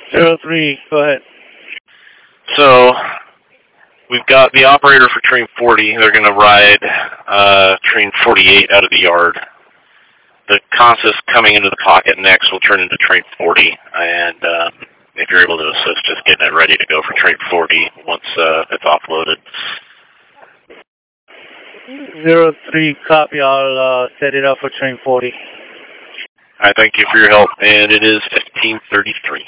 03, go ahead. So, we've got the operator for train 40. They're going to ride train 48 out of the yard. The consist coming into the pocket next will turn into train 40, and if you're able to assist, just getting it ready to go for train 40 once it's offloaded. 03, copy. I'll set it up for train 40. I thank you for your help, and it is 15:33.